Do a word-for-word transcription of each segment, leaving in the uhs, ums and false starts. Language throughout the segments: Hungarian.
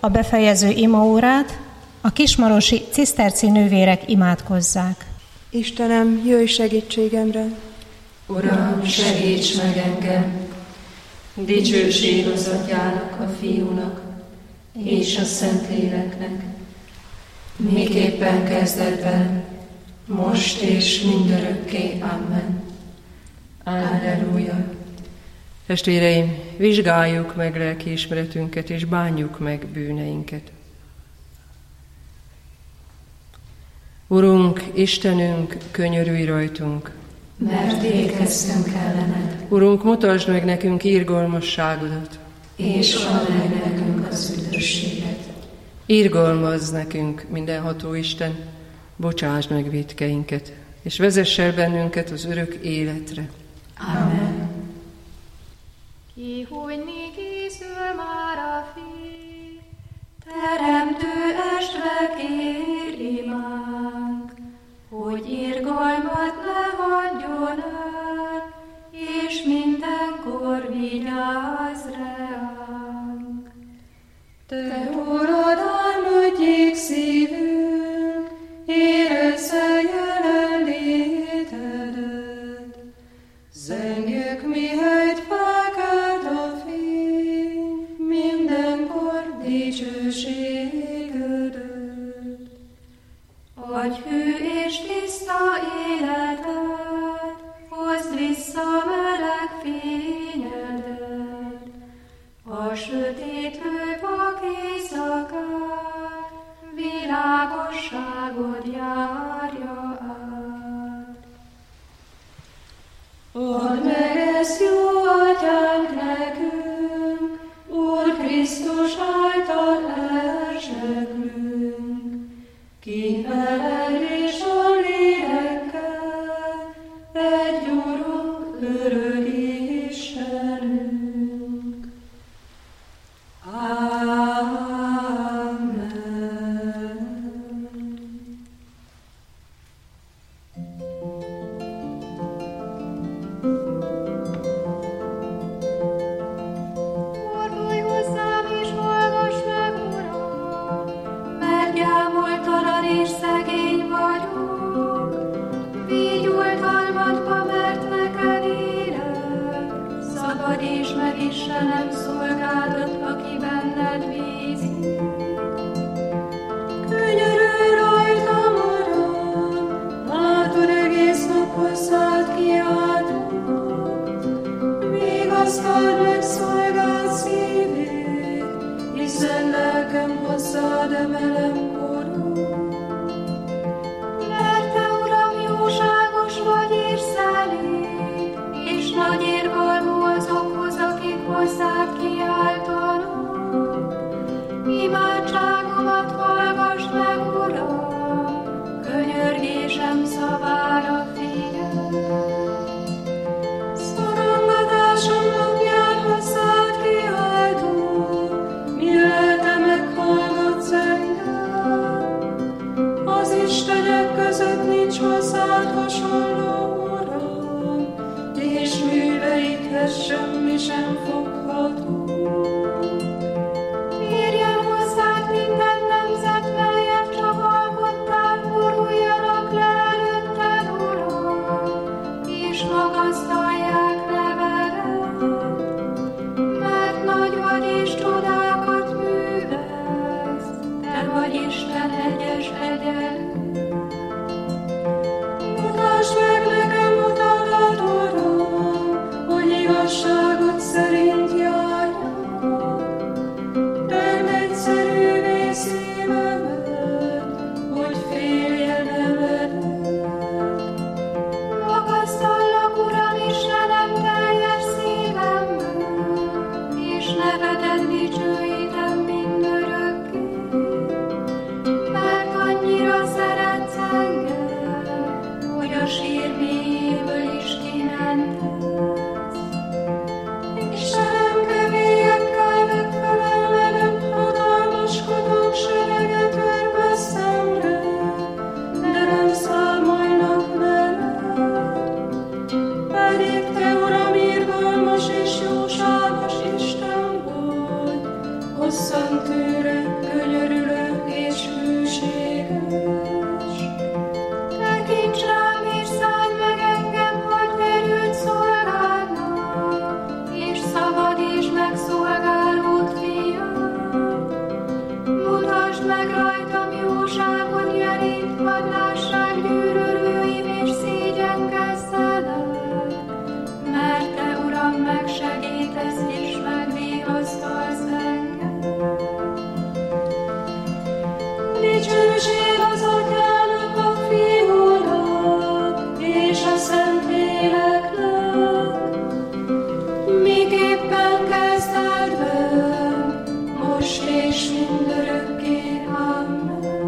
a befejező imaórát, a kismarosi ciszterci nővérek imádkozzák. Istenem, jöjj segítségemre! Uram, segíts meg engem! Dicsőség az Atyának, a Fiúnak és a Szentléleknek, miképpen kezdetben, most és mindörökké. Amen. Alleluja. Testvéreim, vizsgáljuk meg lelkiismeretünket, és bánjuk meg bűneinket. Urunk, Istenünk, könyörülj rajtunk! Mert vétkeztünk ellened. Urunk, mutasd meg nekünk irgalmasságodat, és add meg nekünk az üdvösséget. Irgalmazz nekünk, mindenható Isten, bocsásd meg vétkeinket, és vezess el bennünket az örök életre. Amen. Kihújni készül már a fény, teremtő estre kér imánk, hogy irgalmat ne hagyjon el, és mindenkor vigyázz ránk. Te urad, álmodjék szívünk, érezze jelenlétedet, zengjük, mihelyt felkelt a fény, mindenkor dicsőségedet. Adj hű és tiszta életet, hozd vissza meleg fényedet, a sötétlő vak éjszakát, világosságod járja át. Add meg ezt, jó Atyánk, nekünk, Úr Krisztus által elseglünk, ki veled és a lélekkel, egy Urunk, örök Istenünk. Amen. Fordulj hozzám és hallgass meg, Uram, mert gyámoltalan és szegény vagyok. Vigy oltalmadba, mert neked élek, szabadíts meg Istenem szolgádat, aki benned bízik. Könyörülj rajtam, Uram, látod, egész nap hozzád kiáltott. Vigasztald meg szolgád szívét, hiszen lelkem hozzád emelem korod. Mert te, Uram, jóságos vagy és szelíd, és nagy irgalmú azokhoz, akik hozzád kiáltanak. Imádságomat hallgass meg, Uram, könyörgésem szavára figyelj. Szorongatásom napján hozzád kiáltok, mi lelke meghallgatsz engem. és mindörökké. Amen.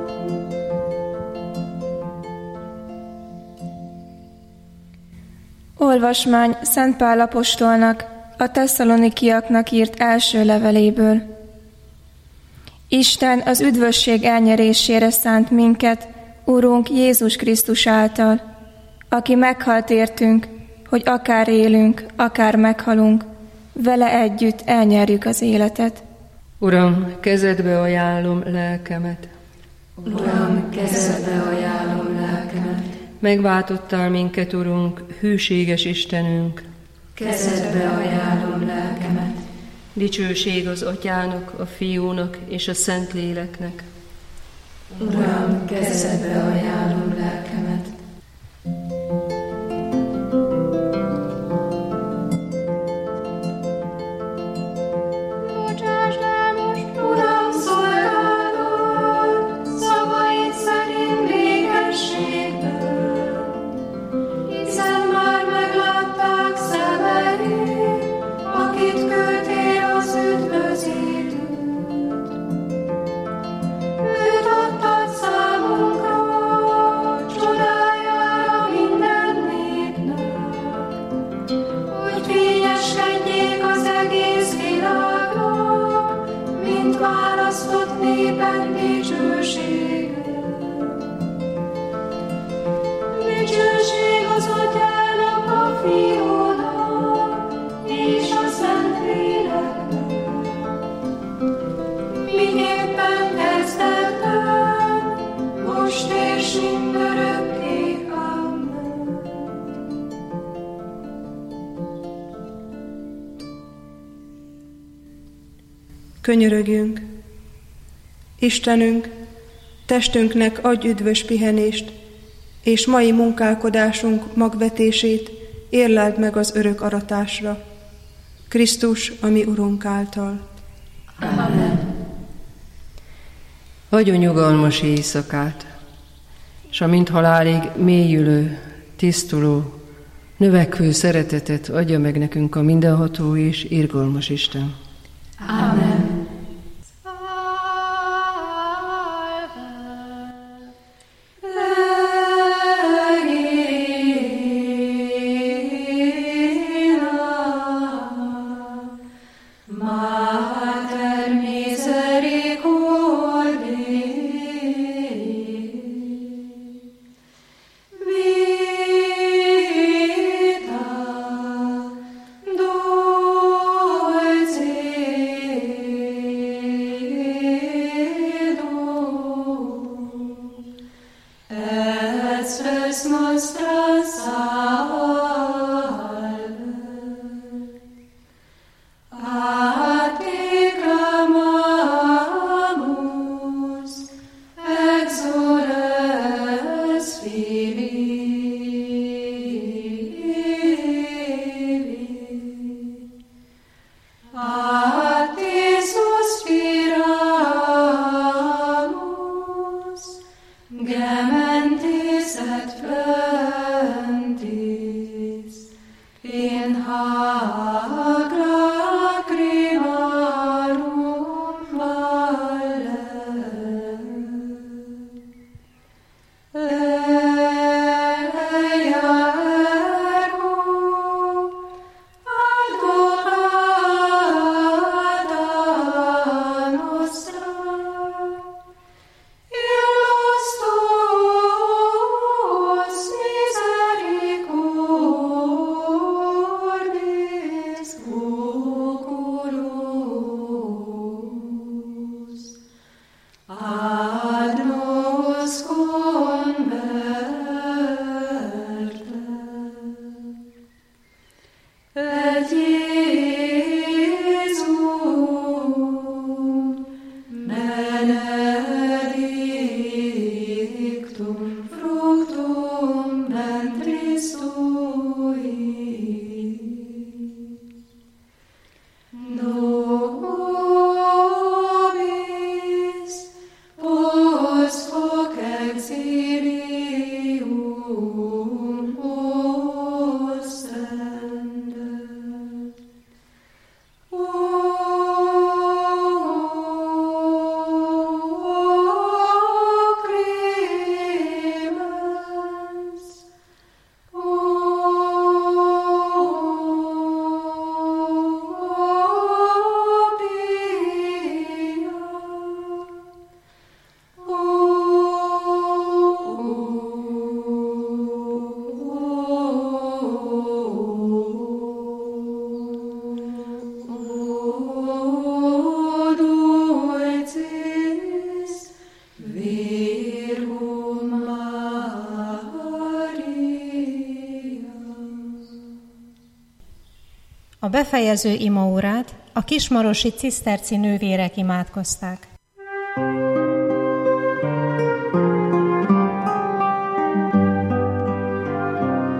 Olvasmány Szent Pál apostolnak a tesszalonikiaknak írt első leveléből. Isten az üdvösség elnyerésére szánt minket, Urunk Jézus Krisztus által, aki meghalt értünk, hogy akár élünk, akár meghalunk, vele együtt elnyerjük az életet. Uram, kezedbe ajánlom lelkemet. Uram, kezedbe ajánlom lelkemet. Megváltottál minket, Urunk, hűséges Istenünk. Kezedbe ajánlom lelkemet. Dicsőség az Atyának, a Fiúnak és a Szentléleknek. Uram, kezedbe ajánlom lelkemet. Bocsásd el most, Uram, szolgálatot, szavaid szerint békességből, hiszen már meglátták szemeid, akit küldtél az üdvözítőt. Őt adtad számunkra, csodájára minden népnek, hogy fényeskedjék az egész világnak, mint választott néped dicsősége. Dicsőség az Atyának, a Fiúnak és a Szentléleknek, miképpen kezdetben, most és mindörökké. Amen. Könyörögjünk! Istenünk, testünknek adj üdvös pihenést, és mai munkálkodásunk magvetését érleld meg az örök aratásra. Krisztus, a mi Urunk által. Amen. Adjon nyugalmas éjszakát, s amint halálig mélyülő, tisztuló, növekvő szeretetet adja meg nekünk a mindenható és irgalmas Isten. Amen. Dulce A befejező imaórát a kismarosi ciszterci nővérek imádkozták.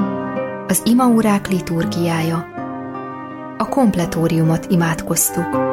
Az imaórák liturgiája. A kompletóriumot imádkoztuk.